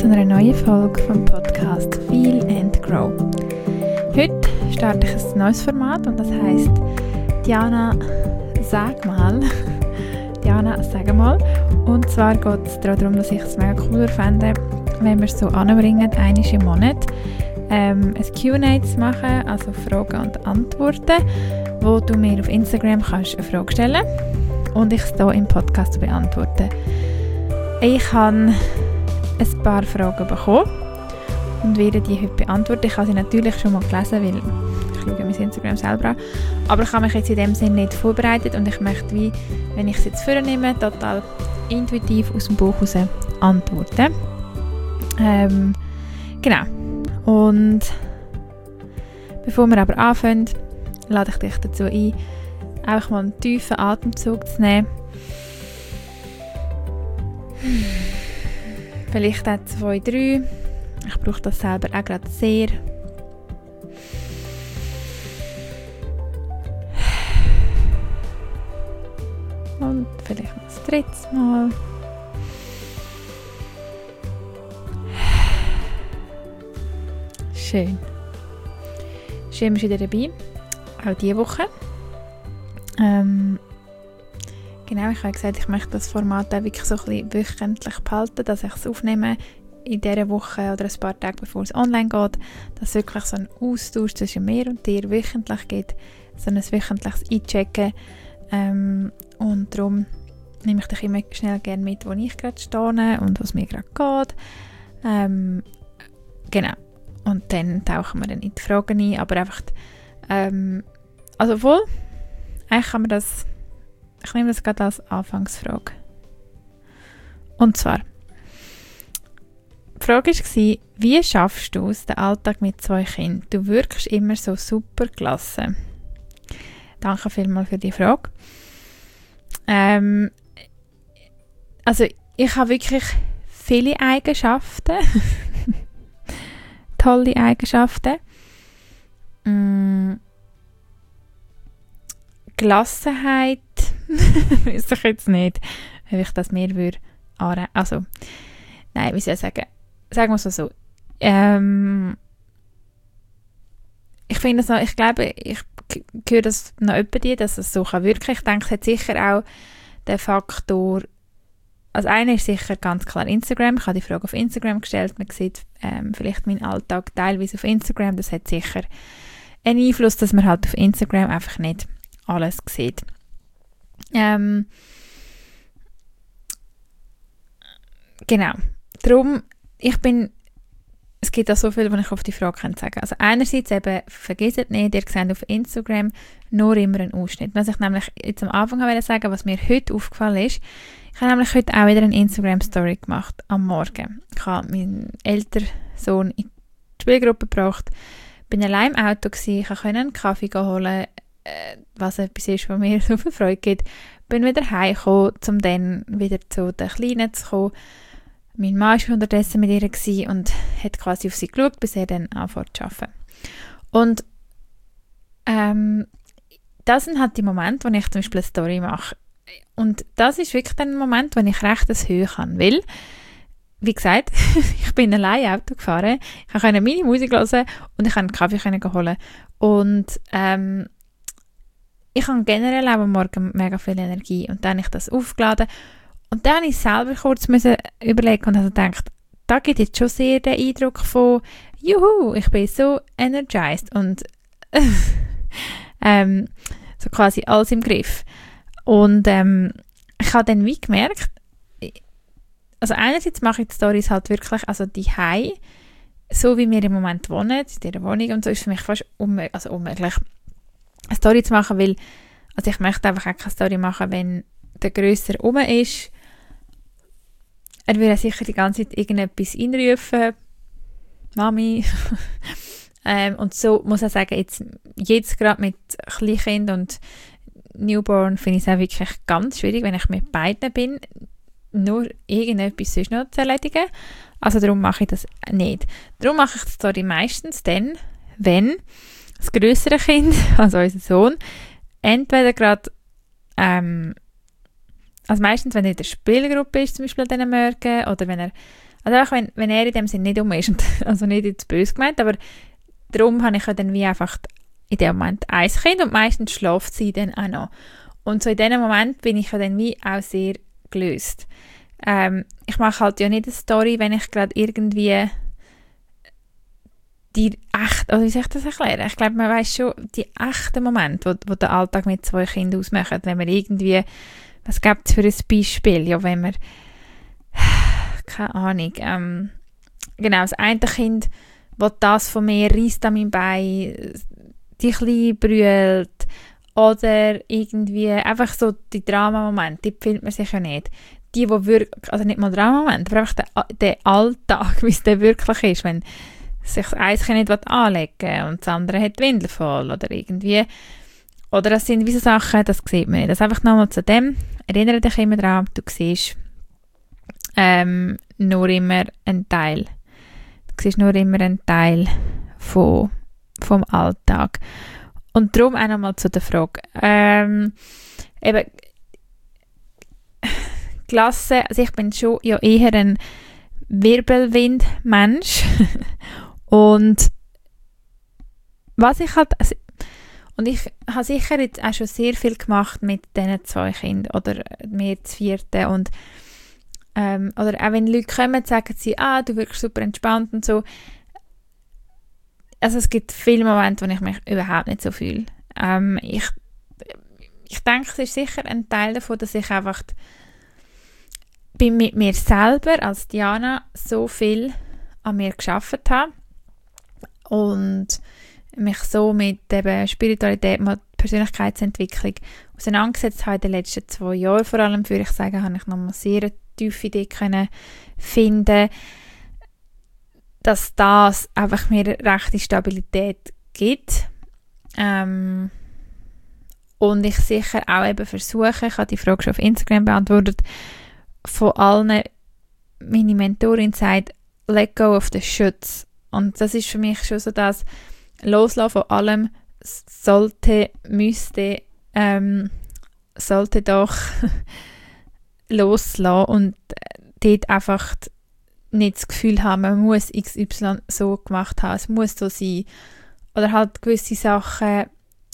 zu einer neuen Folge vom Podcast Feel and Grow. Heute starte ich ein neues Format und das heisst Diana, sag mal. Diana, sag mal. Und zwar geht es darum, dass ich es mega cooler fände, wenn wir es so anbringen, einmal im Monat ein Q&A zu machen, also Fragen und Antworten, wo du mir auf Instagram kannst eine Frage stellen und ich es hier im Podcast beantworte. Ich habe ein paar Fragen bekommen und werde die heute beantworten. Ich habe sie natürlich schon mal gelesen, weil ich schaue mein Instagram selber an. Aber ich habe mich jetzt in dem Sinne nicht vorbereitet und ich möchte, wie, wenn ich es jetzt vornehme, total intuitiv aus dem Bauch heraus antworten. Genau. Und bevor wir aber anfangen, lade ich dich dazu ein, einfach mal einen tiefen Atemzug zu nehmen. Vielleicht auch 2, 3. Ich brauche das selber auch gerade sehr. Und vielleicht noch das dritte Mal. Schön. Schön, bist du wieder dabei. Auch diese Woche. Genau, ich habe gesagt, ich möchte das Format auch wirklich so ein bisschen wöchentlich behalten, dass ich es aufnehme in dieser Woche oder ein paar Tage, bevor es online geht, dass es wirklich so einen Austausch zwischen mir und dir wöchentlich gibt, so ein wöchentliches Einchecken. Und darum nehme ich dich immer schnell gerne mit, wo ich gerade stehe und was mir gerade geht. Genau. Und dann tauchen wir dann in die Fragen ein, aber einfach, also wohl, eigentlich kann man das, ich nehme das gerade als Anfangsfrage. Und zwar, die Frage war, wie schaffst du es, den Alltag mit 2 Kindern? Du wirkst immer so super gelassen. Danke vielmals für die Frage. Also ich habe wirklich viele Eigenschaften. Tolle Eigenschaften. Gelassenheit weiß ich jetzt nicht, ob ich das mehr würde anreden. Also, nein, wie soll ich sagen? Sagen wir es so. Ich finde es noch, ich glaube, ich höre das noch öppe dir, dass es so kann wirken. Ich denke, es hat sicher auch den Faktor, also einer ist sicher ganz klar Instagram. Ich habe die Frage auf Instagram gestellt. Man sieht vielleicht meinen Alltag teilweise auf Instagram. Das hat sicher einen Einfluss, dass man halt auf Instagram einfach nicht alles sieht. Genau. Darum, es gibt auch so viel, was ich auf die Frage sagen kann. Also einerseits eben, vergesst nicht, ihr seht auf Instagram nur immer einen Ausschnitt. Was ich nämlich jetzt am Anfang wollte sagen, was mir heute aufgefallen ist, ich habe nämlich heute auch wieder eine Instagram-Story gemacht, am Morgen. Ich habe meinen älteren Sohn in die Spielgruppe gebracht, bin allein im Auto gewesen, ich konnte einen Kaffee holen, was etwas ist, was mir so viel Freude gibt. Bin wieder heimgekommen, um dann wieder zu den Kleinen zu kommen. Mein Mann war unterdessen mit ihr und hat quasi auf sie geschaut, bis er dann anfängt zu arbeiten. Und das sind halt die Momente, wo ich zum Beispiel eine Story mache. Und das ist wirklich dann ein Moment, wo ich recht das Höhe habe. Weil, wie gesagt, ich bin allein Auto gefahren, ich konnte meine Musik hören und ich konnte einen Kaffee holen. Und ich habe generell auch am Morgen mega viel Energie. Und dann habe ich das aufgeladen. Und dann musste ich selber kurz überlegen und habe gedacht, da gibt jetzt schon sehr den Eindruck von, juhu, ich bin so energized und so quasi alles im Griff. Und ich habe dann wie gemerkt, also einerseits mache ich die Storys halt wirklich, also die Hause, so wie wir im Moment wohnen, in dieser Wohnung und so, ist für mich fast unmöglich, eine Story zu machen, weil, also ich möchte einfach auch keine Story machen, wenn der Grösser rum ist. Er würde sicher die ganze Zeit irgendetwas reinrufen, Mami. Und so muss ich sagen, jetzt gerade mit Kleinkind und Newborn finde ich es auch wirklich ganz schwierig, wenn ich mit beiden bin, nur irgendetwas sonst noch zu erledigen. Also darum mache ich das nicht. Darum mache ich die Story meistens dann, wenn das grössere Kind, also unser Sohn, entweder gerade also meistens, wenn er in der Spielgruppe ist, zum Beispiel an diesen Morgen, oder wenn er, Also auch wenn er in dem Sinne nicht ist, und, also nicht jetzt böse gemeint, aber darum habe ich ja dann wie einfach in dem Moment ein Kind und meistens schläft sie dann auch noch. Und so in diesem Moment bin ich ja dann wie auch sehr gelöst. Ich mache halt ja nicht eine Story, wenn ich gerade irgendwie die echt, also wie soll ich das erklären? Ich glaube, man weiss schon die echten Momente, wo der Alltag mit 2 Kindern ausmacht, wenn man irgendwie, was gibt es für ein Beispiel? Ja, wenn man, keine Ahnung, genau, das eine Kind will das von mir, reisst an meinem Bein, die Kleine brüllt oder irgendwie einfach so die Dramamomente, die filmt man sich ja nicht. Die wirklich, also nicht mal Dramamomente, aber einfach der Alltag, wie es dann wirklich ist, wenn sich das eine Kind nicht anlegen will und das andere hat die Windel voll oder irgendwie. Oder das sind wie so Sachen, das sieht man nicht. Das einfach nochmal zu dem, erinnere dich immer daran, du siehst nur immer einen Teil. Du siehst nur immer einen Teil vom Alltag. Und darum auch nochmal zu der Frage. Eben, Klasse, also ich bin schon ja eher ein Wirbelwind-Mensch. Und was ich halt, also, und ich habe sicher jetzt auch schon sehr viel gemacht mit diesen 2 Kindern oder mir das 4. Und oder auch wenn Leute kommen, sagen sie, du wirkst super entspannt und so. Also es gibt viele Momente, wo ich mich überhaupt nicht so fühle. Ich denke, es ist sicher ein Teil davon, dass ich einfach mit mir selber als Diana so viel an mir gearbeitet habe und mich so mit eben Spiritualität, mit Persönlichkeitsentwicklung auseinandergesetzt habe in den letzten 2 Jahren. Vor allem, würde ich sagen, habe ich nochmal sehr eine tiefe Idee können finden, dass das einfach mir rechte Stabilität gibt. Und ich sicher auch eben versuche, ich habe die Frage schon auf Instagram beantwortet, von allen meine Mentorin sagt, let go of the shoulds. Und das ist für mich schon so das Loslassen von allem sollte, müsste, sollte doch loslassen und dort einfach nicht das Gefühl haben, man muss XY so gemacht haben, es muss so sein. Oder halt gewisse Sachen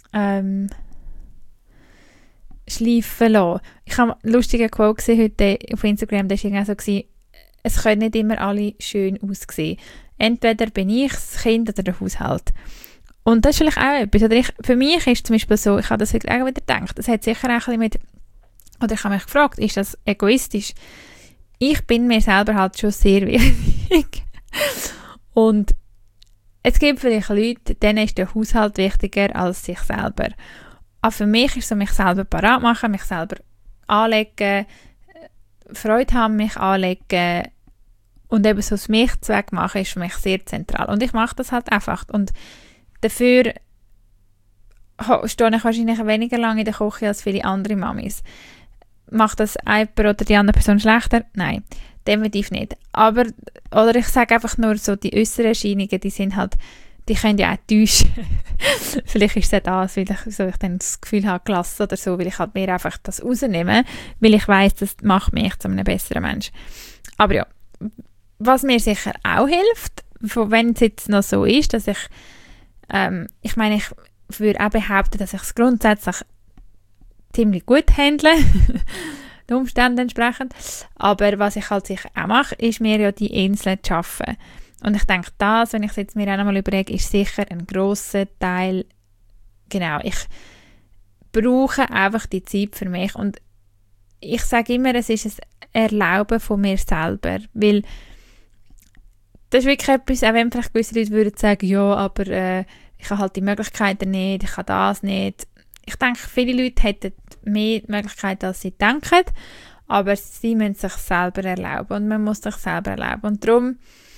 schleifen lassen. Ich habe einen lustigen Quote gesehen heute auf Instagram, der war so, es können nicht immer alle schön aussehen. Entweder bin ich das Kind oder der Haushalt. Und das ist vielleicht auch etwas. Oder für mich ist zum Beispiel so, ich habe das heute auch wieder gedacht, das hat sicher auch ein bisschen mit, oder ich habe mich gefragt, ist das egoistisch? Ich bin mir selber halt schon sehr wichtig. Und es gibt vielleicht Leute, denen ist der Haushalt wichtiger als sich selber. Aber für mich ist so, mich selber parat machen, mich selber anlegen, Freude haben, mich anlegen und eben so das Mich-Zweck machen, ist für mich sehr zentral. Und ich mache das halt einfach. Und dafür stehe ich wahrscheinlich weniger lange in der Küche als viele andere Mamis. Macht das eine oder die andere Person schlechter? Nein, definitiv nicht. Aber, oder ich sage einfach nur so, die äußeren Erscheinungen, die sind halt, die können ja auch täuschen. Vielleicht ist es das, weil ich dann das Gefühl habe, gelassen oder so, weil ich halt mir einfach das rausnehme, weil ich weiss, das macht mich zu einem besseren Mensch. Aber ja, was mir sicher auch hilft, wenn es jetzt noch so ist, dass ich meine, ich würde auch behaupten, dass ich es grundsätzlich ziemlich gut handle, den Umständen entsprechend. Aber was ich halt sicher auch mache, ist mir ja die Inseln zu schaffen. Und ich denke, das, wenn ich es jetzt mir auch nochmal überlege, ist sicher ein grosser Teil, genau, ich brauche einfach die Zeit für mich. Und ich sage immer, es ist ein Erlauben von mir selber, weil das ist wirklich etwas, auch wenn vielleicht gewisse Leute würden sagen, ja, aber ich habe halt die Möglichkeiten nicht, ich habe das nicht. Ich denke, viele Leute hätten mehr Möglichkeiten, als sie denken, aber sie müssen sich selber erlauben und man muss sich selber erlauben. Und darum,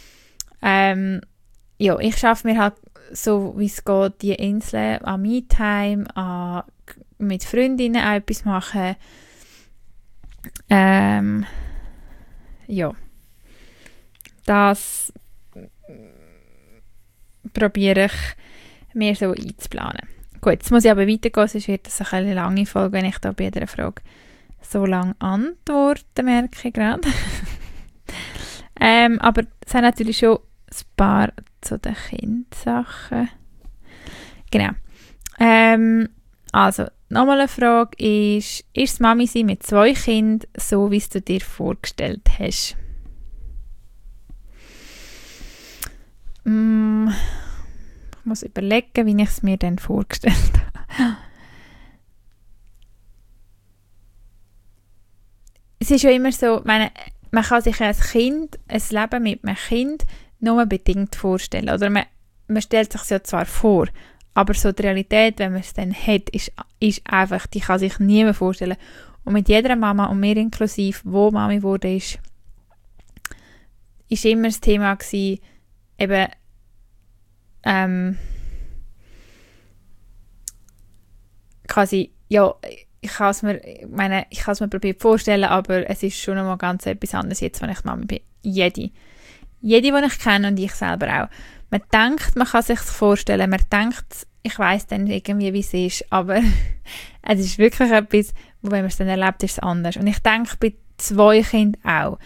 ja, ich schaffe mir halt so, wie es geht, die Inseln an Me-Time, mit Freundinnen auch etwas machen. Ja, das probiere ich mir so einzuplanen. Gut, jetzt muss ich aber weitergehen, sonst wird das eine lange Folge, wenn ich da bei jeder Frage so lange antworte, merke ich gerade. Aber es sind natürlich schon ein paar zu den Kindsachen. Genau. Also, nochmal eine Frage ist das Mami sein mit 2 Kindern so, wie es du dir vorgestellt hast? Ich muss überlegen, wie ich es mir dann vorgestellt habe. Es ist ja immer so, man kann sich als Kind ein Leben mit einem Kind nur bedingt vorstellen. Oder man stellt sich es ja zwar vor, aber so die Realität, wenn man es dann hat, ist einfach, die kann sich niemand vorstellen. Und mit jeder Mama und mir inklusive, wo Mami wurde, ist immer das Thema gewesen, eben quasi, ja, ich kann es mir probiert vorstellen, aber es ist schon einmal ganz etwas anderes jetzt, wenn ich Mami bin. Jede, die ich kenne und ich selber auch. Man denkt, man kann sich vorstellen, man denkt, ich weiss dann irgendwie, wie es ist, aber es ist wirklich etwas, wo, wenn man es dann erlebt, ist es anders. Und ich denke bei 2 Kindern auch.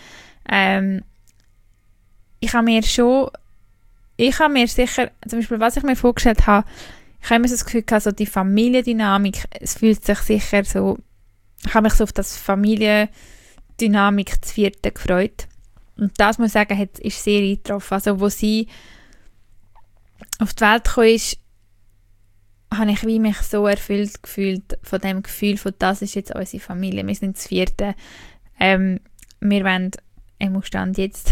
Ich habe mir sicher, zum Beispiel, was ich mir vorgestellt habe, ich habe immer so das Gefühl gehabt, so die Familiendynamik, es fühlt sich sicher so, ich habe mich so auf das Familiendynamik zu 4. gefreut. Und das, muss ich sagen, ist sehr eingetroffen. Also, wo sie auf die Welt gekommen ist, habe ich mich so erfüllt gefühlt von dem Gefühl, von das ist jetzt unsere Familie. Wir sind das 4. Wir wollen im Umstand jetzt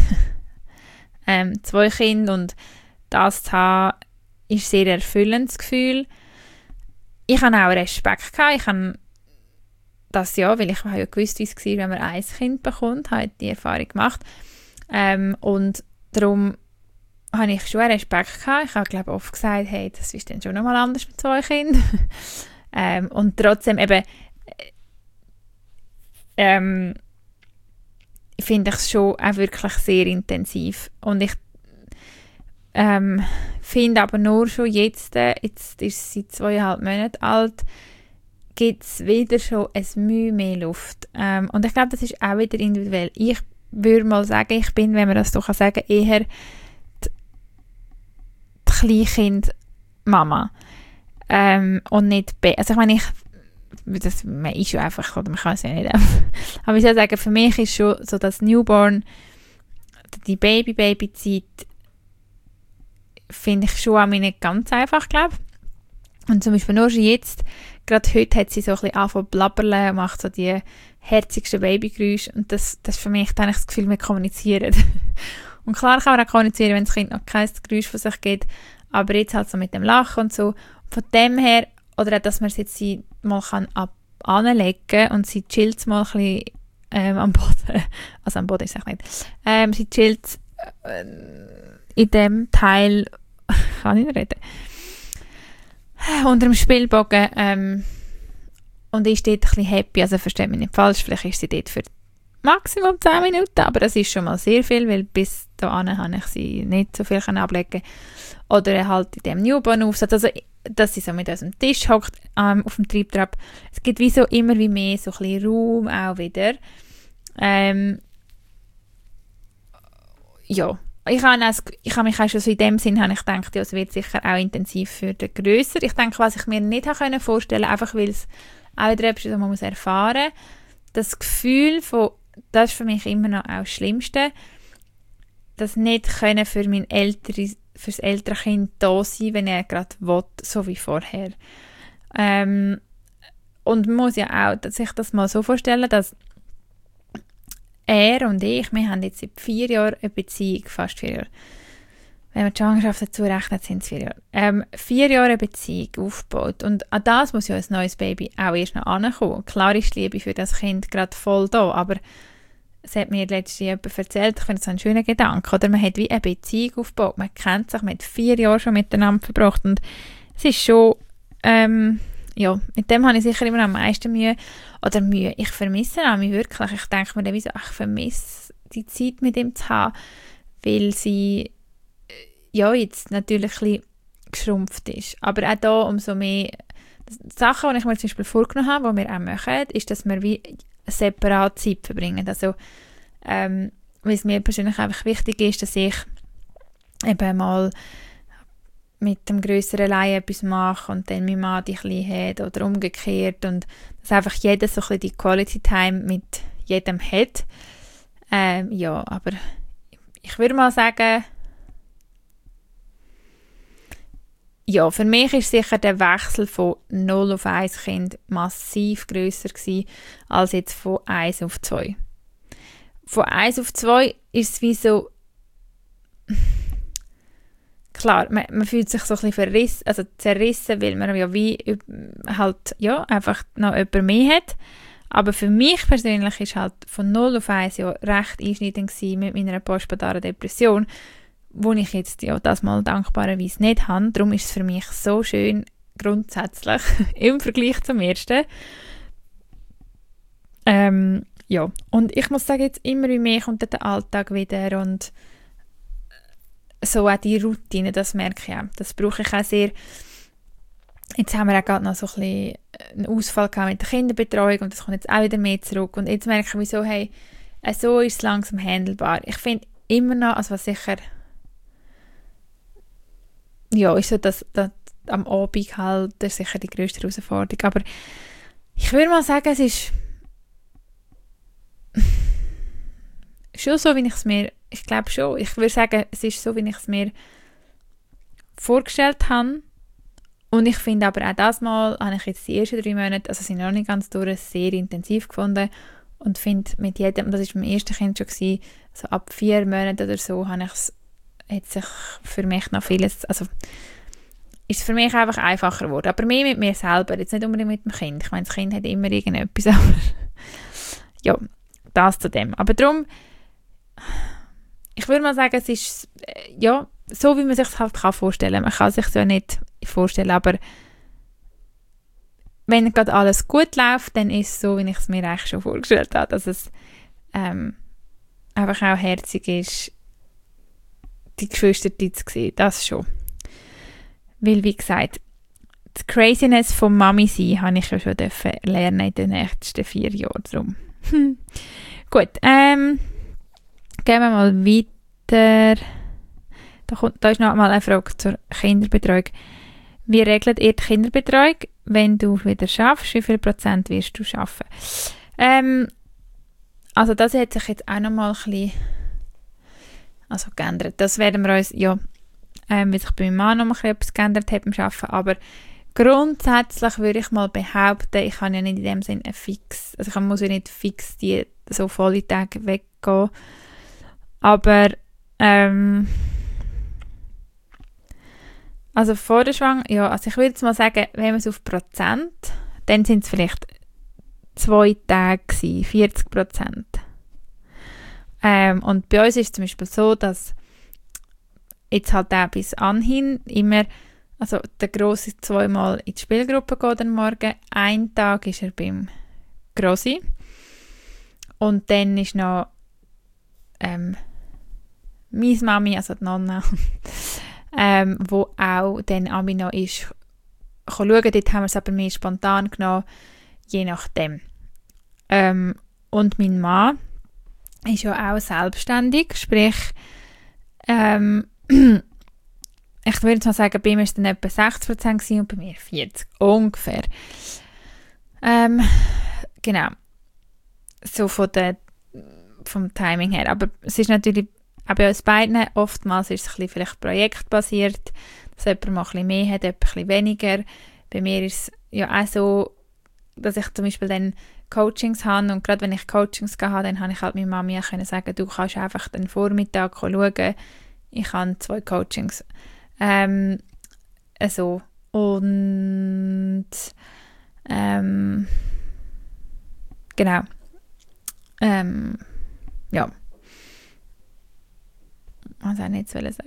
2 Kinder und das zu haben, ist sehr erfüllendes Gefühl. Ich hatte auch Respekt gehabt. Ich habe das ja, weil ich habe ja gewusst, wie es war, wenn man ein Kind bekommt, habe die Erfahrung gemacht. Und darum habe ich schon Respekt gehabt. Ich habe, glaube oft gesagt, hey, das ist dann schon nochmal anders mit 2 Kindern. Und trotzdem eben finde ich es schon auch wirklich sehr intensiv. Und ich finde aber nur schon jetzt ist sie 2,5 Monate alt, gibt es wieder schon ein Mühe mehr Luft. Und ich glaube, das ist auch wieder individuell. Ich würde mal sagen, ich bin, wenn man das so sagen kann, eher die Kleinkind-Mama. Und nicht also ich meine, man ist ja einfach, oder man kann es ja nicht. Aber ich soll sagen, für mich ist schon so das Newborn, die Baby-Zeit, finde ich schon auch nicht ganz einfach, glaube ich. Und zum Beispiel nur schon jetzt, gerade heute hat sie so ein bisschen angefangen zu blabbern und macht so die herzigsten Babygeräusche und das für mich, da habe ich das Gefühl, wir kommunizieren. Und klar kann man auch kommunizieren, wenn das Kind noch kein Geräusch von sich gibt, aber jetzt halt so mit dem Lachen und so. Von dem her, oder auch, dass man es jetzt sie mal anlegen kann und sie chillt mal ein bisschen am Boden, also am Boden ist es nicht, sie chillt in dem Teil, kann ich nicht reden, unter dem Spielbogen und ist dort ein bisschen happy, also versteht mich nicht falsch, vielleicht ist sie dort für Maximum 10 Minuten, aber das ist schon mal sehr viel, weil bis dahin habe ich sie nicht so viel ablegen können. Oder halt in dem Newborn-Aufsatz, also dass sie so mit uns am Tisch hockt, auf dem Triebtrap. Es gibt wie so immer wie mehr so ein bisschen Raum auch wieder. Ja, ich habe mich auch schon so in dem Sinn habe ich gedacht, ja, es wird sicher auch intensiv für den Grösser. Ich denke, was ich mir nicht vorstellen konnte, einfach weil es auch wieder etwas ist, was man erfahren muss, das Gefühl von, das ist für mich immer noch auch das Schlimmste, das nicht können für das ältere Kind da sein, wenn er gerade will, so wie vorher. Und man muss ja auch sich das mal so vorstellen, dass er und ich, wir haben jetzt seit 4 Jahren eine Beziehung, fast 4 Jahre. Wenn man die Schwangerschaft dazu rechnet, sind es 4 Jahre. 4 Jahre eine Beziehung aufgebaut. Und an das muss ja ein neues Baby auch erst noch ankommen. Klar ist die Liebe für das Kind gerade voll da, aber es hat mir letztens jemand erzählt, ich finde das ein schöner Gedanke, oder man hat wie eine Beziehung aufgebaut, man kennt sich, man hat 4 Jahre schon miteinander verbracht und es ist schon, ja, mit dem habe ich sicher immer am meisten Mühe, ich vermisse mich wirklich, ich denke mir dann wie so, ich vermisse die Zeit mit ihm zu haben, weil sie, ja, jetzt natürlich ein bisschen geschrumpft ist, aber auch da umso mehr, Sachen, die ich mir zum Beispiel vorgenommen habe, die wir auch machen, ist, dass wir wie separat Zeit verbringen. Also weil es mir persönlich einfach wichtig ist, dass ich eben mal mit dem grösseren Laien etwas mache und dann mein Mann die Kleine hat oder umgekehrt und dass einfach jeder so ein bisschen die Quality Time mit jedem hat. Ja, aber ich würde mal sagen, ja, für mich ist sicher der Wechsel von 0 auf 1 Kind massiv grösser gewesen, als jetzt von 1 auf 2. Von 1 auf 2 ist es wie so, klar, man fühlt sich so ein bisschen verrissen, also zerrissen, weil man ja wie halt, ja, einfach noch jemand mehr hat. Aber für mich persönlich ist halt von 0 auf 1 ja recht einschneidend gewesen mit meiner postpartalen Depression, wo ich jetzt ja das mal dankbarerweise nicht habe. Darum ist es für mich so schön, grundsätzlich, im Vergleich zum ersten. Ja, und ich muss sagen, jetzt immer mehr kommt der Alltag wieder und so auch die Routine, das merke ich auch. Das brauche ich auch sehr. Jetzt haben wir auch gerade noch so ein bisschen einen Ausfall gehabt mit der Kinderbetreuung und das kommt jetzt auch wieder mehr zurück. Und jetzt merke ich, so, hey, so ist es langsam handelbar. Ich finde immer noch, also was sicher, ja, ist so, dass am Abend halt, das ist sicher die grösste Herausforderung. Aber ich würde mal sagen, es ist schon so, wie ich es mir, ich glaube schon, ich würde sagen, es ist so, wie ich es mir vorgestellt habe. Und ich finde aber auch das Mal, habe ich jetzt die ersten 3 Monate, also sind noch nicht ganz durch, sehr intensiv gefunden und finde mit jedem, das war beim ersten Kind schon gewesen, so ab 4 Monaten oder so, hat sich für mich noch vieles, also ist es für mich einfach einfacher geworden. Aber mehr mit mir selber, jetzt nicht unbedingt mit dem Kind. Ich meine, das Kind hat immer irgendetwas, aber ja, das zu dem. Aber darum, ich würde mal sagen, es ist, ja, so wie man sich es halt vorstellen kann. Man kann sich es ja nicht vorstellen, aber wenn gerade alles gut läuft, dann ist es so, wie ich es mir eigentlich schon vorgestellt habe, dass es einfach auch herzig ist, die Geschwister zu sehen. Das schon. Weil, wie gesagt, die Craziness von Mami sein habe ich ja schon lernen in den nächsten 4 Jahren. Darum. Gut, gehen wir mal weiter. Da ist noch mal eine Frage zur Kinderbetreuung. Wie regelt ihr die Kinderbetreuung, wenn du wieder schaffst? Wie viel Prozent wirst du schaffen? Also das hat sich jetzt auch noch mal ein bisschen geändert. Das werden wir uns, ja, weil sich bei meinem Mann noch mal etwas geändert hat beim Arbeiten, aber grundsätzlich würde ich mal behaupten, ich kann ja nicht in dem Sinne ich muss ja nicht fix die so volle Tage weggehen, aber also vor der Schwangerschaft, ja, also ich würde jetzt mal sagen, wenn man es auf Prozent, dann sind es vielleicht 2 Tage gewesen, 40%. Und bei uns ist es zum Beispiel so, dass jetzt halt auch bis anhin immer, also der Grosse 2-mal in die Spielgruppe geht am Morgen, 1 Tag ist er beim Grossi und dann ist noch meine Mami, also die Nonna, wo auch dann Ami noch ist, schauen. Dort haben wir es aber mehr spontan genommen, je nachdem. Und mein Mann ist ja auch selbstständig, sprich, ich würde jetzt mal sagen, bei mir war es dann etwa 60% und bei mir 40%, ungefähr. Genau. So vom Timing her. Aber es ist natürlich auch bei uns beiden, oftmals ist es ein bisschen vielleicht projektbasiert, dass jemand mal ein bisschen mehr hat, jemand ein bisschen weniger. Bei mir ist es ja auch so, dass ich zum Beispiel dann Coachings habe und gerade wenn ich Coachings habe, dann habe ich halt meiner Mami auch können sagen, du kannst einfach den Vormittag schauen, ich habe 2 Coachings. Also, und genau. Ja. Was soll ich jetzt sagen?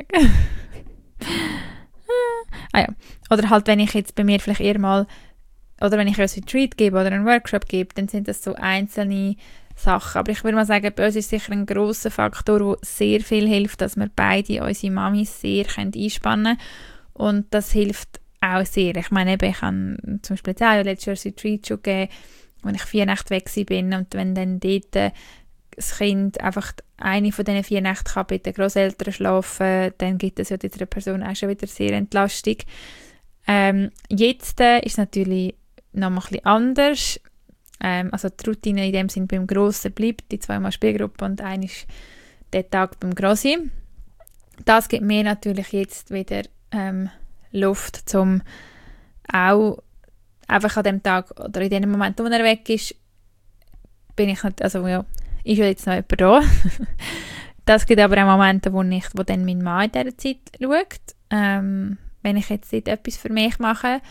Ja. Oder halt, wenn ich jetzt bei mir vielleicht eher mal, oder wenn ich ein Retreat gebe oder einen Workshop gebe, dann sind das so einzelne Sachen. Aber ich würde mal sagen, bei uns ist sicher ein grosser Faktor, der sehr viel hilft, dass wir beide unsere Mamis sehr einspannen können. Und das hilft auch sehr. Ich meine, ich habe zum Beispiel jetzt auch letztes Jahr ein Retreat schon gegeben, wo ich 4 Nächte weg bin und wenn dann dort das Kind einfach eine von diesen 4 Nächten kann bei den Grosseltern schlafen, dann gibt es ja dieser Person auch schon wieder sehr Entlastung. Jetzt ist es natürlich noch mal ein bisschen anders. Also die Routine in dem Sinn beim Grossen bleibt, die 2-mal Spielgruppe und einer ist der Tag beim Grossi. Das gibt mir natürlich jetzt wieder Luft, um auch einfach an dem Tag oder in dem Moment, wo er weg ist, bin ich nicht, also ja, ist ja jetzt noch jemand da. Das gibt aber auch Momente, wo dann mein Mann in dieser Zeit schaut. Wenn ich jetzt nicht etwas für mich mache.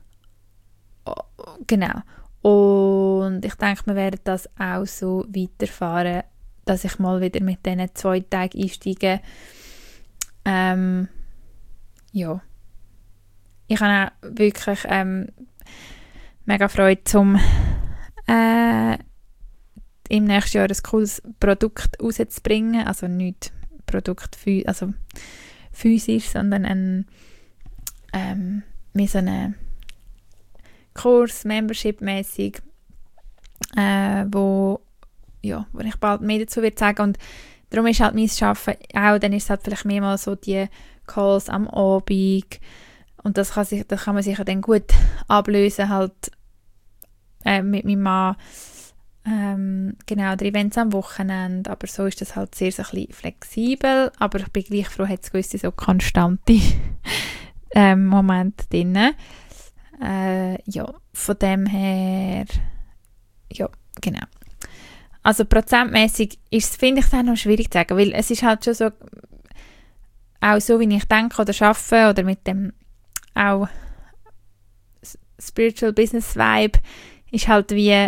Genau. Und ich denke, wir werden das auch so weiterfahren, dass ich mal wieder mit diesen 2 Tagen einsteige. Ja. Ich habe auch wirklich mega Freude, im nächsten Jahr ein cooles Produkt rauszubringen. Also nicht Produkt physisch, sondern mit so einem Kurs, Membership-mäßig, wo ich bald mehr dazu würde sagen. Und darum ist halt mein Arbeiten auch, dann ist es halt vielleicht mehrmals so die Calls am Abend. Und das kann man sicher dann gut ablösen, halt mit meinem Mann. Genau, der Events am Wochenende, aber so ist das halt sehr so ein bisschen flexibel, aber ich bin gleich froh, hat es gewisse so konstante Momente drin. Ja, von dem her, ja, genau. Also prozentmäßig finde ich es auch noch schwierig zu sagen, weil es ist halt schon so, auch so, wie ich denke oder arbeite oder mit dem auch Spiritual Business Vibe, ist halt wie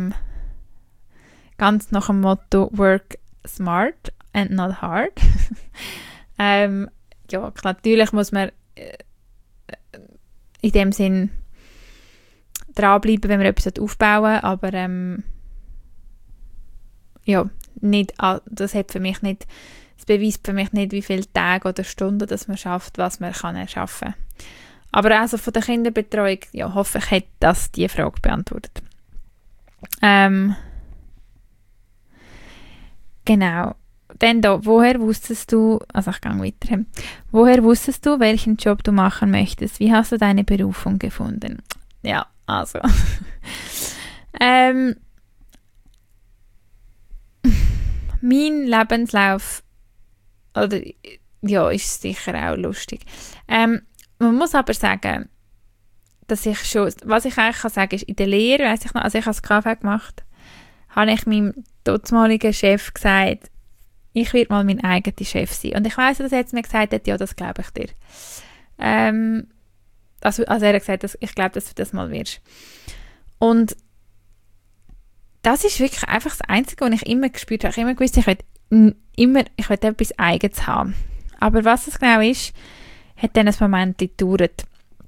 ganz nach dem Motto Work smart and not hard. Ja, klar, natürlich muss man in dem Sinn dranbleiben, wenn man etwas aufbauen, aber ja, nicht, das hat für mich nicht, das beweist für mich nicht, wie viele Tage oder Stunden dass man schafft, was man kann erschaffen. Aber also von der Kinderbetreuung, ja, hoffe ich, hat das die Frage beantwortet. Genau. Dann da, woher wusstest du, also ich gehe weiter, woher wusstest du, welchen Job du machen möchtest? Wie hast du deine Berufung gefunden? Ja, also. Mein Lebenslauf, oder, ja, ist sicher auch lustig. Man muss aber sagen, dass ich schon, was ich eigentlich kann sagen, ist, in der Lehre, weiss ich noch, als ich das KV gemacht habe ich meinem damaligen Chef gesagt, ich werde mal mein eigener Chef sein. Und ich weiss, dass er jetzt mir gesagt hat, ja, das glaube ich dir. Also er hat gesagt, ich glaube, dass du das mal wirst. Und das ist wirklich einfach das Einzige, was ich immer gespürt habe. Ich habe immer gewusst, ich will etwas Eigenes haben. Aber was es genau ist, hat dann ein Moment gedauert.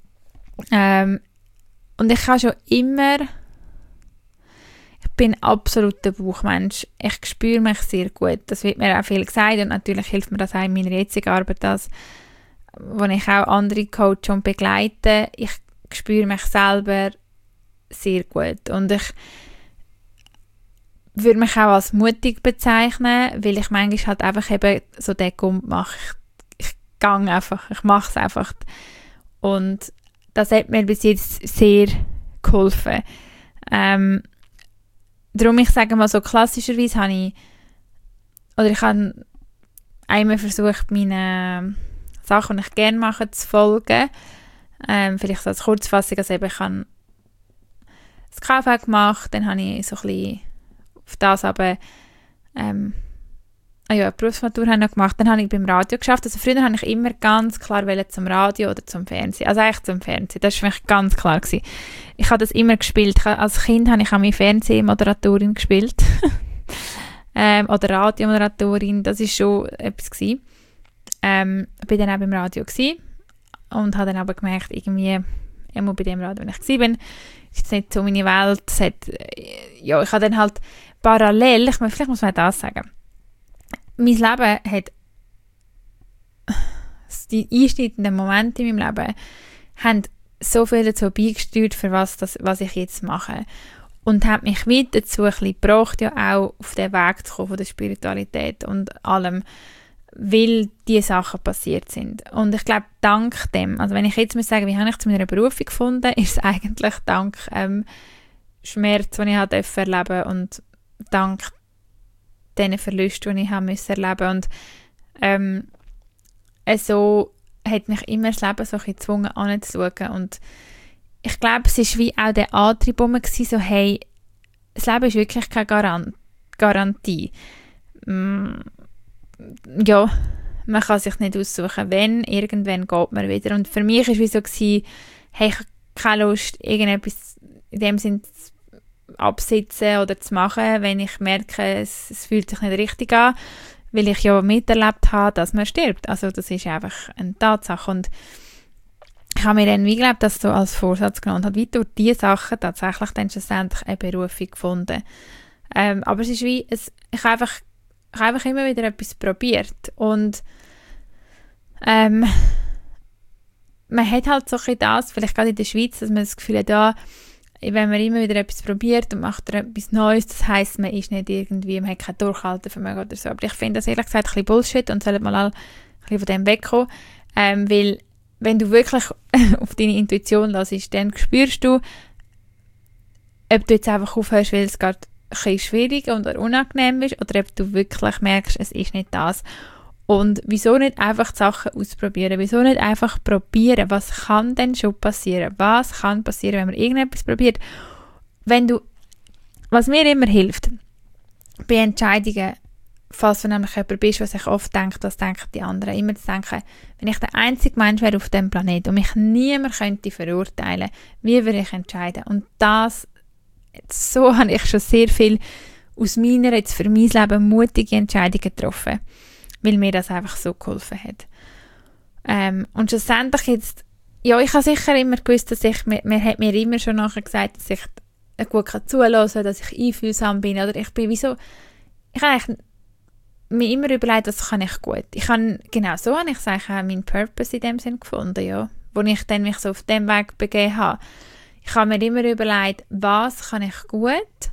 Und ich habe schon immer, ich bin absolut der Bauchmensch. Ich spüre mich sehr gut. Das wird mir auch viel gesagt und natürlich hilft mir das auch in meiner jetzigen Arbeit, wo ich auch andere coache und begleite. Ich spüre mich selber sehr gut und ich würde mich auch als mutig bezeichnen, weil ich manchmal halt einfach eben so den Gump mache. Ich gehe einfach, ich mache es einfach. Und das hat mir bis jetzt sehr geholfen. Darum, ich sage mal so, klassischerweise habe ich einmal versucht, meine Sachen, die ich gerne mache, zu folgen. Vielleicht so als Kurzfassung, also eben, ich habe das KV gemacht, dann habe ich so ein bisschen auf das aber eine Berufsmatur habe ich noch gemacht, dann habe ich beim Radio geschafft. Also früher habe ich immer ganz klar zum Radio oder zum Fernsehen. Also eigentlich zum Fernsehen, das war für mich ganz klar gewesen. Ich habe das immer gespielt. Als Kind habe ich auch meine Fernsehmoderatorin gespielt. Oder Radiomoderatorin, das war schon etwas gewesen. Ich war dann auch beim Radio gewesen und habe dann aber gemerkt, irgendwie, immer bei dem Radio, wenn ich war, ist jetzt nicht so meine Welt. Ich habe dann halt parallel, vielleicht muss man das sagen, mein Leben hat, die einschneidenden Momente in meinem Leben haben so viel dazu beigesteuert, für was ich jetzt mache. und hat mich weiter dazu ein bisschen gebracht, ja auch auf den Weg zu kommen von der Spiritualität und allem, weil diese Sachen passiert sind. Und ich glaube, dank dem, also wenn ich jetzt muss sagen, wie habe ich zu meiner Berufung gefunden, ist es eigentlich dank Schmerz, den ich erleben durfte und dank diesen Verlusten, die ich erleben musste. Und so hat mich immer das Leben so ein bisschen gezwungen, anzuschauen. Und ich glaube, es war wie auch der Antrieb, so hey, das Leben ist wirklich keine Garantie. Ja, man kann sich nicht aussuchen, wenn, irgendwann geht man wieder. Und für mich war es wie so, hey, ich habe keine Lust, irgendetwas in dem Sinne zu absitzen oder zu machen, wenn ich merke, es fühlt sich nicht richtig an, weil ich ja miterlebt habe, dass man stirbt. Also das ist einfach eine Tatsache. Und ich habe mir dann, wie gesagt, das so als Vorsatz genommen und habe durch diese Sachen tatsächlich dann schlussendlich eine Berufung gefunden. Aber es ist wie, ich habe einfach immer wieder etwas probiert. Und man hat halt so ein bisschen das, vielleicht gerade in der Schweiz, dass man das Gefühl hat, ja, wenn man immer wieder etwas probiert und macht etwas Neues, das heisst, man ist nicht irgendwie, man hat kein Durchhaltevermögen oder so. Aber ich finde das ehrlich gesagt ein bisschen Bullshit und sollte mal ein bisschen von dem wegkommen. Weil, wenn du wirklich auf deine Intuition hörst, dann spürst du, ob du jetzt einfach aufhörst, weil es gerade ein bisschen schwierig oder unangenehm ist, oder ob du wirklich merkst, es ist nicht das. Und wieso nicht einfach die Sachen ausprobieren? Wieso nicht einfach probieren? Was kann denn schon passieren? Was kann passieren, wenn man irgendetwas probiert? Was mir immer hilft, bei Entscheidungen, falls du nämlich jemand bist, was ich oft denke, was denken die anderen, immer zu denken, wenn ich der einzige Mensch wäre auf diesem Planeten und mich niemand könnte verurteilen, wie würde ich entscheiden? Und so habe ich schon sehr viel aus meiner, jetzt für mein Leben, mutige Entscheidungen getroffen, weil mir das einfach so geholfen hat. Und schlussendlich jetzt, ja, ich habe sicher immer gewusst, dass man hat mir immer schon nachher gesagt, dass ich gut zuhören kann, dass ich einfühlsam bin, oder ich bin ich habe eigentlich mir immer überlegt, was kann ich gut. Genau so habe ich eigentlich auch meinen Purpose in dem Sinn gefunden, ja, wo ich dann mich so auf dem Weg begeben habe. Ich habe mir immer überlegt, was kann ich gut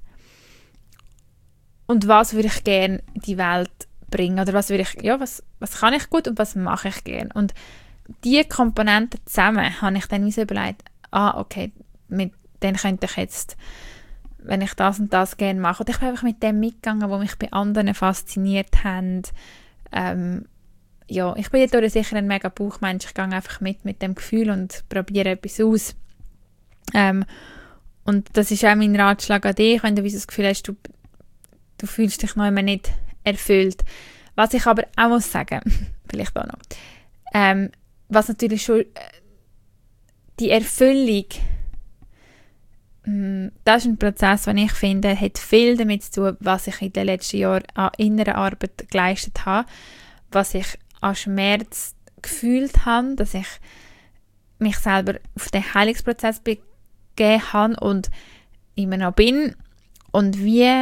und was würde ich gerne in die Welt bringen, oder was kann ich gut und was mache ich gerne. Und diese Komponenten zusammen habe ich dann so überlegt, okay, dann könnte ich jetzt, wenn ich das und das gerne mache. Und ich bin einfach mit dem mitgegangen, was mich bei anderen fasziniert haben. Ich bin jetzt sicher ein mega Bauchmensch, ich gehe einfach mit dem Gefühl und probiere etwas aus. Und das ist auch mein Ratschlag an dich, wenn du das Gefühl hast, du fühlst dich noch immer nicht erfüllt. Was ich aber auch muss sagen, vielleicht auch noch, was natürlich schon die Erfüllung, das ist ein Prozess, den ich finde, hat viel damit zu tun, was ich in den letzten Jahren an innerer Arbeit geleistet habe, was ich an Schmerz gefühlt habe, dass ich mich selber auf den Heilungsprozess begeben habe und immer noch bin. Und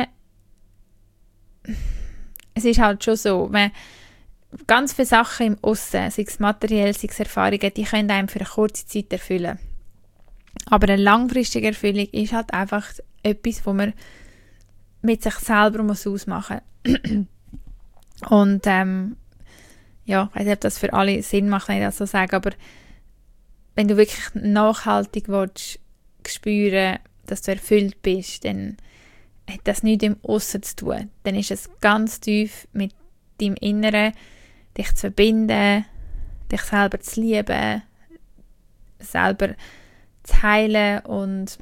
es ist halt schon so, wenn ganz viele Sachen im Aussen, sei es materiell, sei es Erfahrungen, die können einem für eine kurze Zeit erfüllen. Aber eine langfristige Erfüllung ist halt einfach etwas, wo man mit sich selber ausmachen muss. Und ich weiß nicht, ob das für alle Sinn macht, wenn ich das so sage, aber wenn du wirklich nachhaltig willst, spüren, dass du erfüllt bist, dann hat das nichts im Aussen zu tun. Dann ist es ganz tief mit deinem Inneren, dich zu verbinden, dich selber zu lieben, selber zu heilen und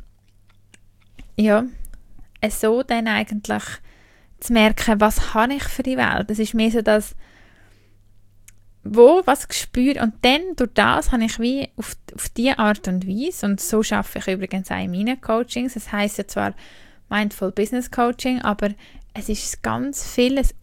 so dann eigentlich zu merken, was habe ich für die Welt. Das ist mehr so das, was gespürt, und dann durch das habe ich wie auf diese Art und Weise, und so arbeite ich übrigens auch in meinen Coachings, es heisst ja zwar Mindful Business Coaching, aber es ist ganz vieles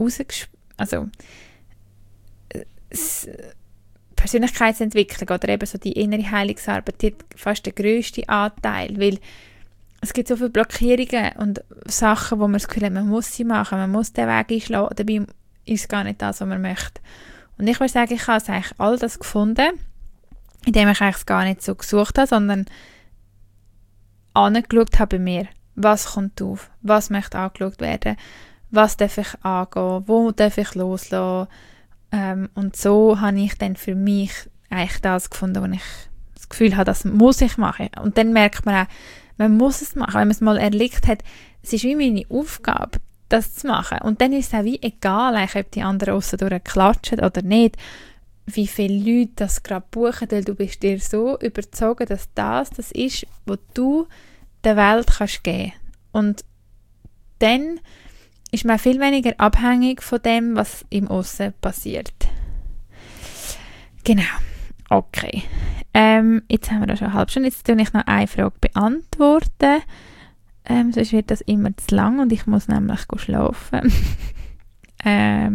Persönlichkeitsentwicklung oder eben so die innere Heilungsarbeit, die hat fast den grössten Anteil, weil es gibt so viele Blockierungen und Sachen, wo man das Gefühl hat, man muss sie machen, man muss den Weg einschlagen, dabei ist es gar nicht das, was man möchte. Und ich würde sagen, ich habe eigentlich all das gefunden, indem ich eigentlich gar nicht so gesucht habe, sondern angeschaut habe bei mir. was kommt auf, was möchte angeschaut werden, was darf ich angehen, wo darf ich loslassen. Und so habe ich dann für mich eigentlich das gefunden, wo ich das Gefühl habe, das muss ich machen. Und dann merkt man auch, man muss es machen. Wenn man es mal erlebt hat, es ist wie meine Aufgabe, das zu machen. Und dann ist es auch wie egal, ob die anderen aussen klatschen oder nicht, wie viele Leute das gerade buchen, weil du bist dir so überzeugt, dass das ist, was du der Welt kannst geben. Und dann ist man viel weniger abhängig von dem, was im Aussen passiert. Genau. Okay. Jetzt haben wir da schon eine halbe Stunde. Jetzt tue ich noch eine Frage beantworten. Sonst wird das immer zu lang und ich muss nämlich schlafen. Da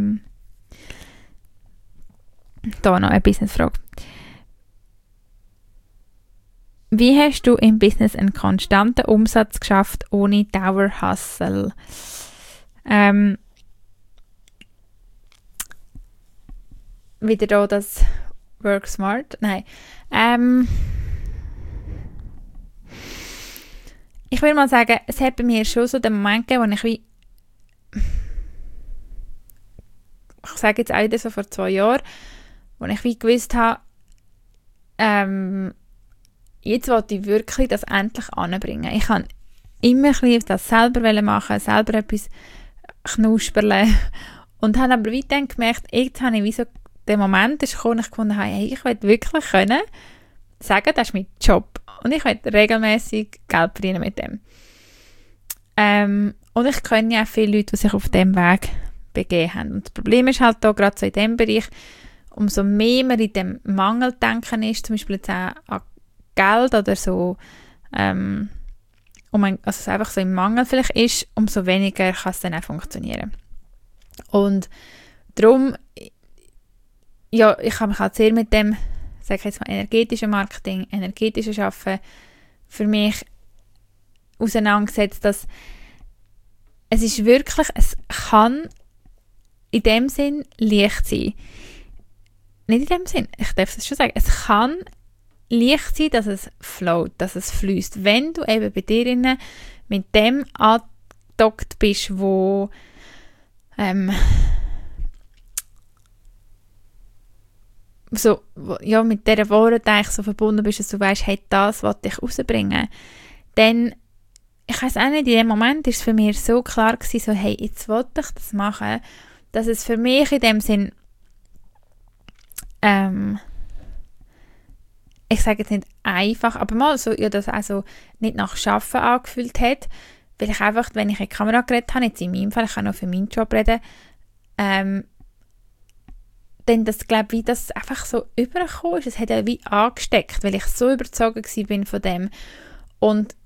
noch eine Businessfrage. Wie hast du im Business einen konstanten Umsatz geschafft ohne Dauerhustle? Wieder da das Work Smart? Nein. Ich würde mal sagen, es hat bei mir schon so den Moment gegeben, wo ich wie, ich sage jetzt auch wieder so vor 2 Jahren, wo ich wie gewusst habe, jetzt wollte ich wirklich das endlich anbringen. Ich habe immer ein bisschen das selber machen, selber etwas knusperle und habe aber wie dann gemerkt, jetzt habe ich wie so den Moment gekommen, ich gefunden habe, hey, ich will wirklich können sagen, das ist mein Job und ich will regelmäßig Geld verdienen mit dem. Und ich kenne ja auch viele Leute, die sich auf dem Weg begeben haben. Und das Problem ist halt da, gerade so in diesem Bereich, umso mehr man in dem Mangeldenken ist, zum Beispiel jetzt auch an Geld oder so, also es einfach so im Mangel vielleicht ist, umso weniger kann es dann auch funktionieren. Und darum, ja, ich habe mich halt sehr mit dem, sage ich jetzt mal, energetischen Marketing, energetischen Arbeiten für mich auseinandergesetzt, dass es ist wirklich, es kann in dem Sinn leicht sein. Nicht in dem Sinn, ich darf es schon sagen, es kann leicht sein, dass es float, dass es fließt. Wenn du eben bei dir mit dem angedockt bist, wo ja, mit dieser Worte eigentlich so verbunden bist, dass du weißt, hey, das wollte ich rausbringen. Dann, ich weiss auch nicht, in dem Moment war es für mich so klar gewesen, so, hey, jetzt wollte ich das machen, dass es für mich in dem Sinn ich sage jetzt nicht einfach, aber mal so, ja, das also nicht nach Arbeiten angefühlt hat, weil ich einfach, wenn ich in die Kamera geredet habe, jetzt in meinem Fall, ich kann auch für meinen Job reden, dann das, glaube ich, wie das einfach so übergekommen ist, es hat ja wie angesteckt, weil ich so überzeugt bin von dem. Und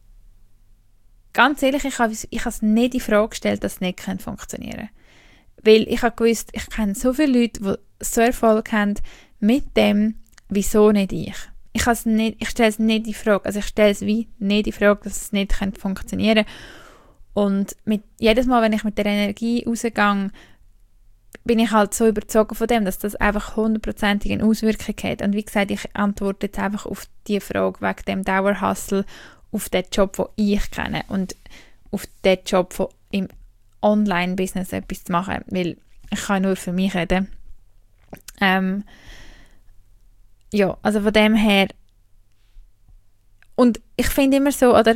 ganz ehrlich, ich habe es nicht in Frage gestellt, dass es nicht funktionieren kann. Weil ich habe gewusst, ich kenne so viele Leute, die so Erfolg haben mit dem, wieso nicht ich? Ich stelle es nicht in Frage. Also ich stelle es wie nicht in Frage, dass es nicht funktionieren kann. Und jedes Mal, wenn ich mit der Energie rausgehe, bin ich halt so überzeugt von dem, dass das einfach 100% eine Auswirkung hat. Und wie gesagt, ich antworte jetzt einfach auf die Frage wegen dem Dauerhustle, auf den Job, den ich kenne und auf den Job, von im Online-Business etwas zu machen, weil ich kann nur für mich reden. Ja, also von dem her, und ich finde immer so, oder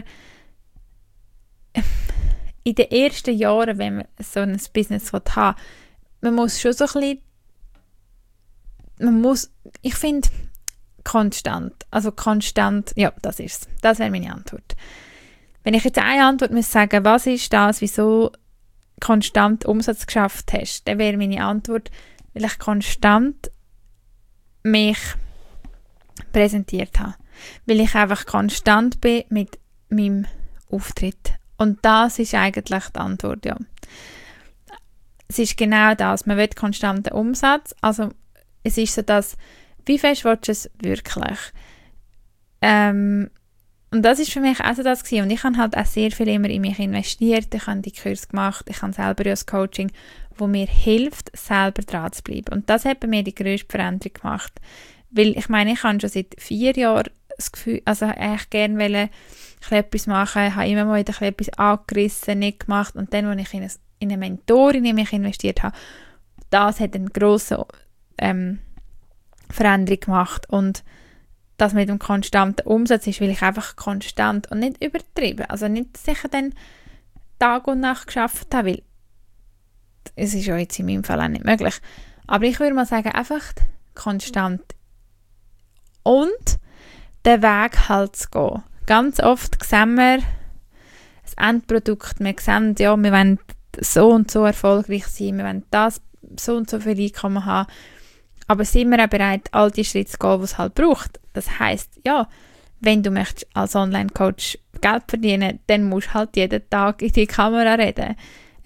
in den ersten Jahren, wenn man so ein Business haben will, man muss schon so ein bisschen, ich finde, konstant, ja, das ist es. Das wäre meine Antwort. Wenn ich jetzt eine Antwort muss sagen, was ist das, wieso konstant Umsatz geschafft hast, dann wäre meine Antwort, weil ich konstant mich präsentiert habe. Weil ich einfach konstant bin mit meinem Auftritt. Und das ist eigentlich die Antwort, ja. Es ist genau das. Man will konstanten Umsatz. Also es ist so, dass, wie fest willst du es wirklich? Und das ist für mich auch so das gewesen. Und ich habe halt auch sehr viel immer in mich investiert. Ich habe die Kurse gemacht. Ich habe selber das Coaching, wo mir hilft, selber dran zu bleiben. Und das hat bei mir die grösste Veränderung gemacht. Weil ich meine, ich habe schon seit 4 Jahren das Gefühl, also eigentlich gerne wollte etwas machen, habe immer mal wieder etwas angerissen, nicht gemacht und dann, als ich in eine Mentorin in mich investiert habe, das hat eine grosse Veränderung gemacht und das mit dem konstanten Umsatz ist, weil ich einfach konstant und nicht übertrieben, also nicht sicher dann Tag und Nacht gearbeitet habe, weil es ist ja jetzt in meinem Fall auch nicht möglich. Aber ich würde mal sagen, einfach konstant und den Weg halt zu gehen. Ganz oft sehen wir das Endprodukt, wir sehen, ja, wir wollen so und so erfolgreich sein, wir wollen das, so und so viel Einkommen haben, aber sind wir auch bereit, all die Schritte zu gehen, die es halt braucht. Das heisst, ja, wenn du möchtest als Online-Coach Geld verdienen, dann musst du halt jeden Tag in die Kamera reden.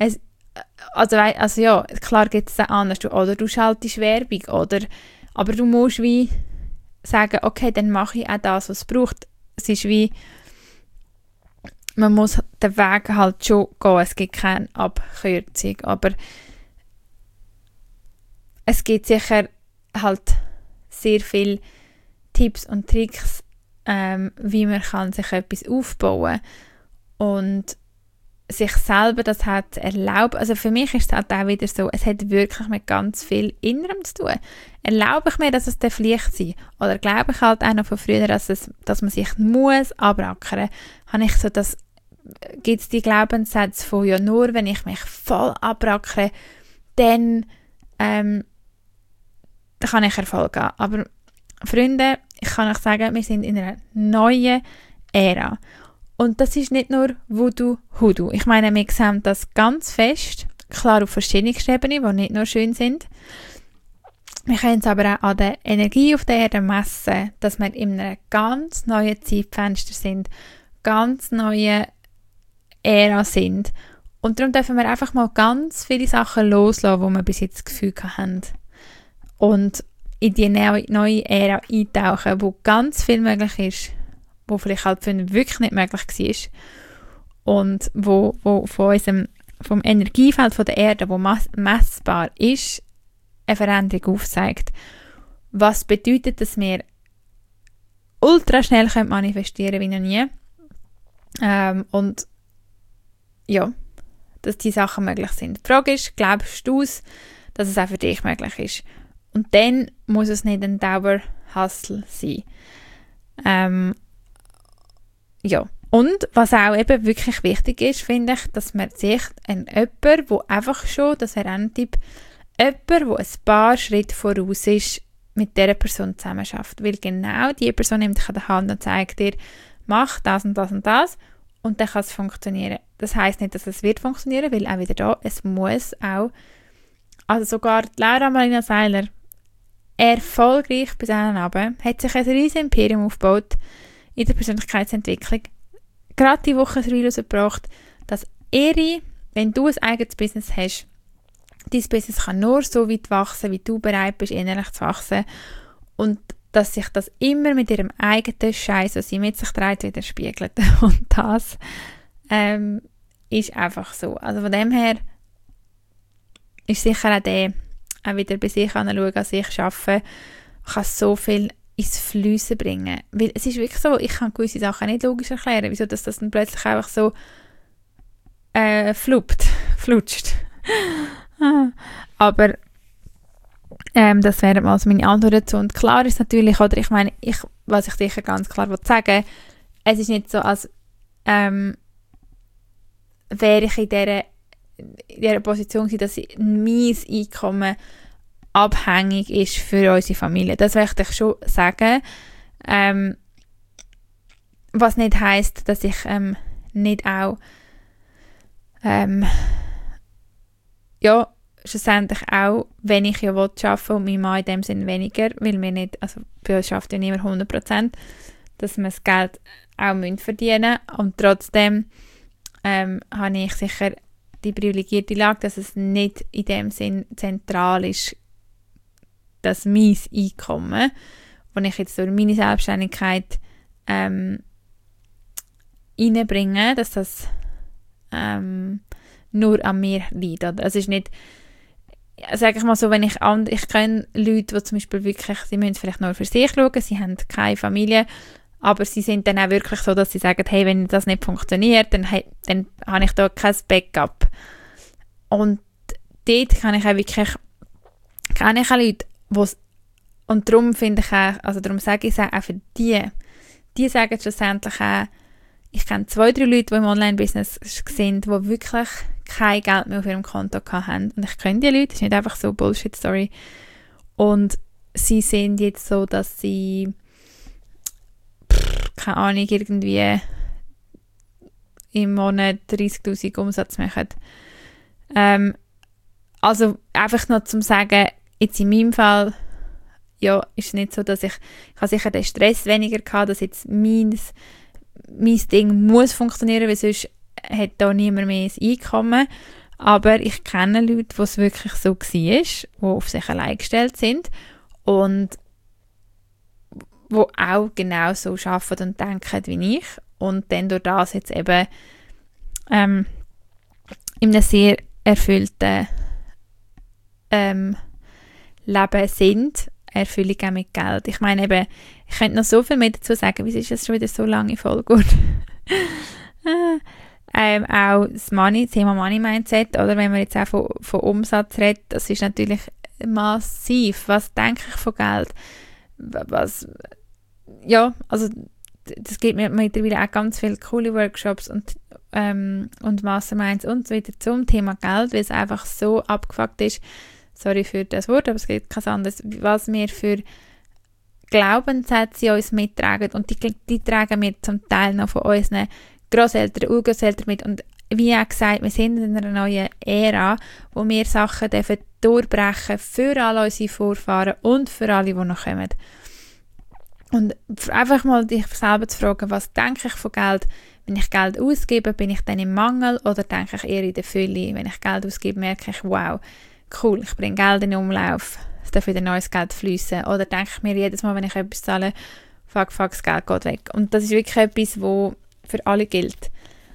Also ja, klar gibt es auch anders. Oder du schaltest Werbung, aber du musst wie sagen, okay, dann mache ich auch das, was es braucht. Es ist wie, man muss den Weg halt schon gehen. Es gibt keine Abkürzung, aber es gibt sicher halt sehr viele Tipps und Tricks, wie man kann sich etwas aufbauen und sich selber das hat erlaubt. Also für mich ist es halt auch wieder so, es hat wirklich mit ganz viel Innerem zu tun. Erlaube ich mir, dass es dann vielleicht sein? Oder glaube ich halt auch noch von früher, dass man sich muss abrackern? Habe ich so das, gibt es die Glaubenssätze von, ja, nur wenn ich mich voll abrackere, dann kann ich Erfolg haben. Aber Freunde, ich kann euch sagen, wir sind in einer neuen Ära. Und das ist nicht nur Voodoo, Hoodoo. Ich meine, wir sehen das ganz fest, klar auf verschiedensten Ebenen, die nicht nur schön sind. Wir können es aber auch an der Energie auf der Erde messen, dass wir in einem ganz neuen Zeitfenster sind, ganz neue Ära sind. Und darum dürfen wir einfach mal ganz viele Sachen loslassen, die wir bis jetzt das Gefühl haben. Und in die neue Ära eintauchen, wo ganz viel möglich ist, wo vielleicht halt für ihn wirklich nicht möglich war und wo vom Energiefeld von der Erde, wo messbar ist, eine Veränderung aufzeigt. Was bedeutet, dass wir ultra schnell manifestieren können wie noch nie. Und ja, dass die Sachen möglich sind. Die Frage ist, glaubst du es, dass es auch für dich möglich ist? Und dann muss es nicht ein Dauerhustle sein. Ja, und was auch eben wirklich wichtig ist, finde ich, dass man sich jemand, der einfach schon, das wäre ein Tipp, jemand, der ein paar Schritte voraus ist, mit dieser Person zusammenarbeitet. Weil genau diese Person nimmt dich an der Hand und zeigt dir, mach das und das und das und dann kann es funktionieren. Das heisst nicht, dass es wird funktionieren, weil auch wieder da, es muss auch, also sogar Laura Marlina Seiler, erfolgreich bis dahin runter, hat sich ein riesiges Imperium aufgebaut in der Persönlichkeitsentwicklung. Gerade die Woche ein Reel rausgebracht, dass wenn du ein eigenes Business hast, dein Business kann nur so weit wachsen, wie du bereit bist, innerlich zu wachsen. Und dass sich das immer mit ihrem eigenen Scheiß, was sie mit sich trägt, widerspiegelt. Und das ist einfach so. Also von dem her ist sicher auch wieder bei sich anschauen, an sich arbeiten, kann so viel ins Fliessen bringen. Weil es ist wirklich so, ich kann gewisse Sachen nicht logisch erklären, wieso dass das dann plötzlich einfach so flutscht. Aber das wäre mal so meine Antwort dazu. Und klar ist natürlich, oder ich meine, was ich sicher ganz klar sagen will, es ist nicht so, als wäre ich in dieser Position gewesen, dass mein Einkommen abhängig ist für unsere Familie. Das möchte ich schon sagen. Was nicht heisst, dass ich nicht auch ja, schlussendlich auch, wenn ich ja arbeiten will, und mein Mann in dem Sinn weniger, weil wir nicht, also bei uns schafft ja niemand 100%, dass wir das Geld auch verdienen müssen. Und trotzdem habe ich sicher die privilegierte Lage, dass es nicht in dem Sinn zentral ist, dass mein Einkommen, das ich jetzt durch meine Selbstständigkeit reinbringe, dass das nur an mir liegt. Also es ist nicht, sage ich mal so, wenn ich kenne Leute, die zum Beispiel wirklich, sie müssen vielleicht nur für sich schauen, sie haben keine Familie, Aber sie sind dann auch wirklich so, dass sie sagen, hey, wenn das nicht funktioniert, dann habe ich da kein Backup. Und dort kann ich auch wirklich, kenne ich auch Leute, und darum finde ich auch, also darum sage ich es auch für die sagen schlussendlich auch, ich kenne 2-3 Leute, die im Online-Business sind, die wirklich kein Geld mehr auf ihrem Konto haben. Und ich kenne die Leute, das ist nicht einfach so eine Bullshit-Story. Und sie sind jetzt so, dass sie, keine Ahnung, irgendwie im Monat 30'000 Umsatz machen. Also einfach noch zum sagen, jetzt in meinem Fall, ja, ist es nicht so, dass ich habe sicher den Stress weniger gehabt, dass jetzt mein Ding muss funktionieren, weil sonst hat da niemand mehr ein Einkommen. Aber ich kenne Leute, wo es wirklich so war, die auf sich allein gestellt sind und wo auch genau so arbeiten und denken wie ich und dann durch das jetzt eben in einem sehr erfüllten Leben sind. Erfüllung auch mit Geld. Ich meine eben, ich könnte noch so viel mehr dazu sagen, wieso ist das schon wieder so lange voll gut. Auch das Thema Money Mindset, oder wenn man jetzt auch von Umsatz redet, das ist natürlich massiv. Was denke ich von Geld? Also das gibt mir mittlerweile auch ganz viele coole Workshops und Masterminds und so weiter zum Thema Geld, weil es einfach so abgefuckt ist. Sorry für das Wort, aber es gibt kein anderes, was wir für Glaubenssätze in uns mittragen und die tragen wir zum Teil noch von unseren Grosseltern, Urgroßeltern mit und wie auch gesagt, wir sind in einer neuen Ära, wo wir Sachen dürfen durchbrechen für alle unsere Vorfahren und für alle, die noch kommen. Und einfach mal dich selber zu fragen, was denke ich von Geld? Wenn ich Geld ausgebe, bin ich dann im Mangel oder denke ich eher in der Fülle? Wenn ich Geld ausgebe, merke ich, wow, cool, ich bringe Geld in den Umlauf, es darf wieder neues Geld fließen. Oder denke ich mir jedes Mal, wenn ich etwas zahle, fuck, das Geld geht weg. Und das ist wirklich etwas, was für alle gilt.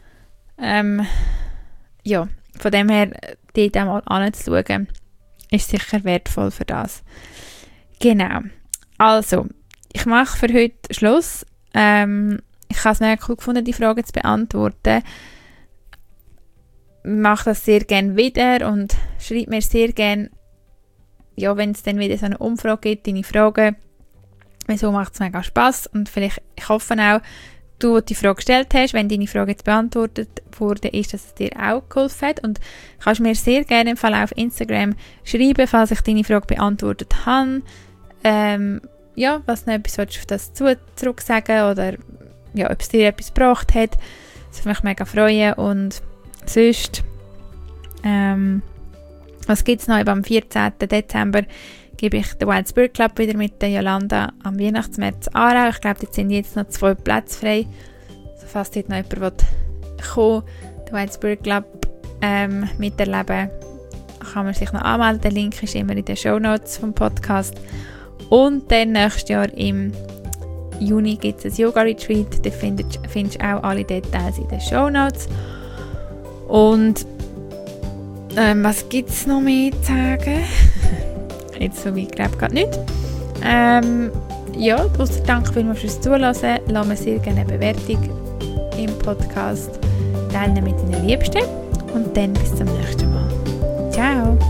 Ja, von dem her, dort einmal anzuschauen, ist sicher wertvoll für das. Genau. Also, ich mache für heute Schluss. Ich habe es mega cool gefunden, die Frage zu beantworten. Mache das sehr gerne wieder und schreib mir sehr gerne, ja, wenn es dann wieder so eine Umfrage gibt, deine Fragen. Wieso macht es mega Spass und vielleicht, ich hoffe auch, du die Frage gestellt hast, wenn deine Frage jetzt beantwortet wurde, ist, dass es dir auch geholfen hat und kannst mir sehr gerne im Fall auf Instagram schreiben, falls ich deine Frage beantwortet habe. Ja, was noch etwas willst du auf das zurück sagen oder ja, ob es dir etwas gebracht hat. Das würde mich mega freuen und sonst, was gibt es noch? Am 14. Dezember gebe ich den Wild Spirit Club wieder mit der Jolanda am Weihnachtsmärz Aarau. Ich glaube, jetzt sind jetzt noch 2 Plätze frei. Also falls dort noch jemand kommen will, den Wild Spirit Club miterleben, kann man sich noch anmelden. Der Link ist immer in den Shownotes vom Podcast. Und dann nächstes Jahr im Juni gibt es ein Yoga-Retreat. Da findest du auch alle Details in den Shownotes. Und was gibt es noch mehr zu sagen? Jetzt so wie, glaube ich, gerade nicht. Ja, ausser Dank vielmals fürs Zuhören. Lass mir sehr gerne eine Bewertung im Podcast. Teilen mit deinen Liebsten. Und dann bis zum nächsten Mal. Ciao!